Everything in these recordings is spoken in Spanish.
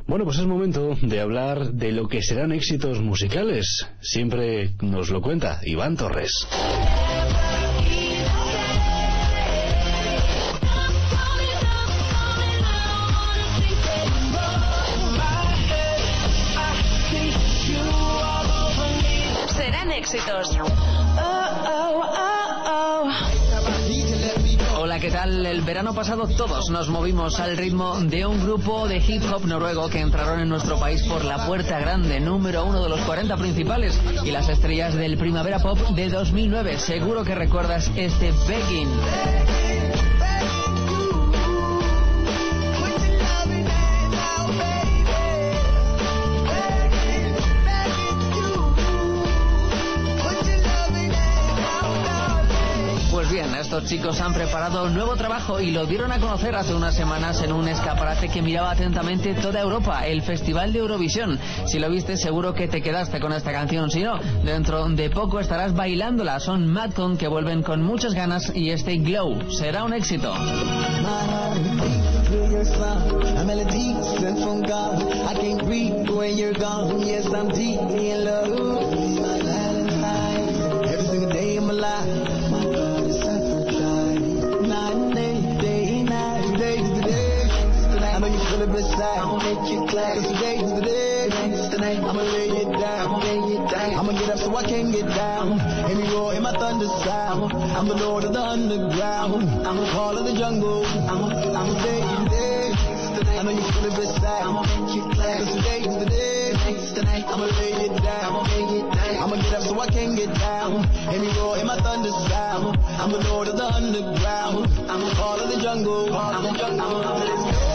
Bueno, pues es momento de hablar de lo que serán éxitos musicales. Siempre nos lo cuenta Iván Torres. Serán éxitos. Hola, ¿qué tal? El verano pasado todos nos movimos al ritmo de un grupo de hip hop noruego que entraron en nuestro país por la puerta grande, número 1 de los 40 principales y las estrellas del Primavera Pop de 2009. Seguro que recuerdas este Begging. Bien, estos chicos han preparado un nuevo trabajo y lo dieron a conocer hace unas semanas en un escaparate que miraba atentamente toda Europa, el Festival de Eurovisión. Si lo viste, seguro que te quedaste con esta canción. Si no, dentro de poco estarás bailándola. Son Madcon, que vuelven con muchas ganas, y este Glow será un éxito. I'ma make you clap. Cause today's the day. I'ma lay it down. I'ma get up so I can get down. Hear me roar in my thunder sound. I'm the lord of the underground. I'm the call of the jungle. I'm day today. I know you feel it beside. I'ma make you clap. Cause today's the day. I'ma lay it down. I'ma get up so I can get down. Hear me roar in my thunder sound. I'm the lord of the underground. I'm the call of the jungle. I'm the jungle. Let's go.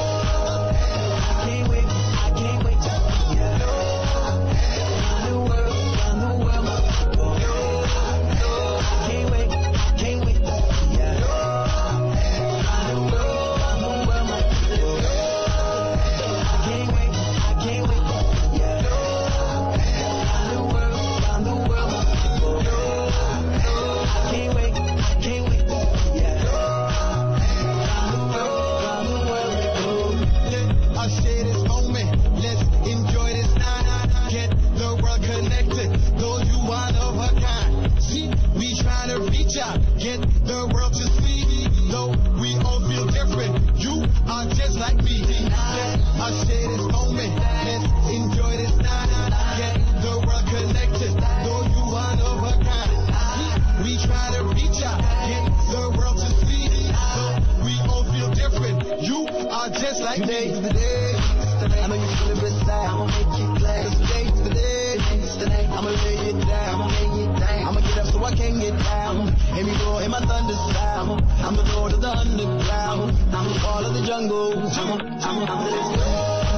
Get the world to see, though we all feel different. You are just like me. I share this moment. Let's enjoy this night. Get the world connected, though you are of a kind. We try to reach out, get the world to see, though we all feel different. You are just like me. Today's the day. I know you feel it beside. I'ma make you glad. Today's the day. I'ma lay it down. I'ma get up so I can get down. Hear me roar in my thunder sound. I'm the lord of the underground. I'm the call of the jungle. Let's go.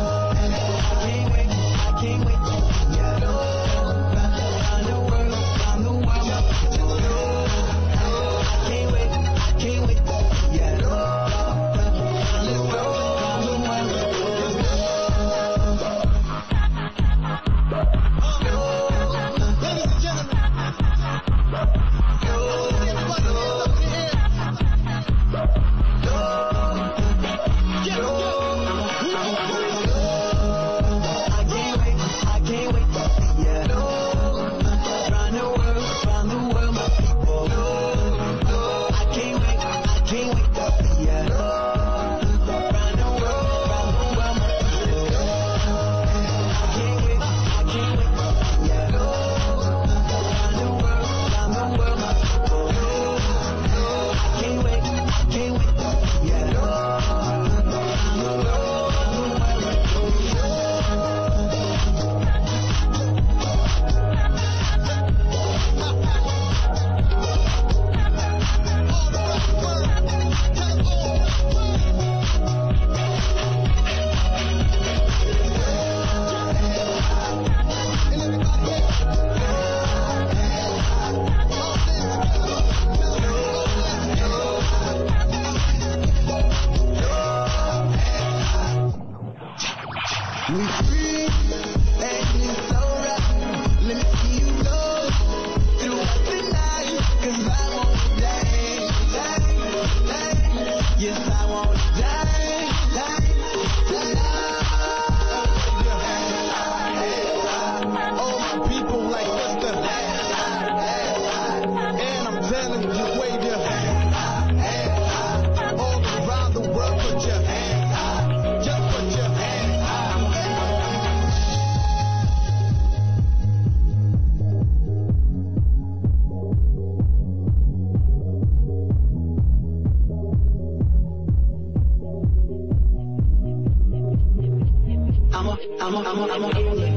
I can't wait. Yes, I wanna die. I'm